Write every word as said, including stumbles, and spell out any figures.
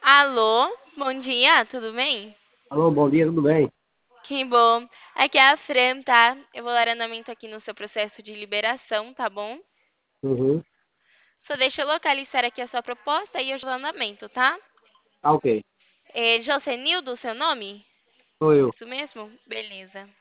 Alô, bom dia, tudo bem? Alô, bom dia, tudo bem? Que bom. Aqui é a Fran, tá? Eu vou dar andamento aqui no seu processo de liberação, tá bom? Uhum. Só deixa eu localizar aqui a sua proposta e eu dou andamento, tá? Ah, ok. É Josenildo, o seu nome? Sou eu. Isso mesmo? Beleza.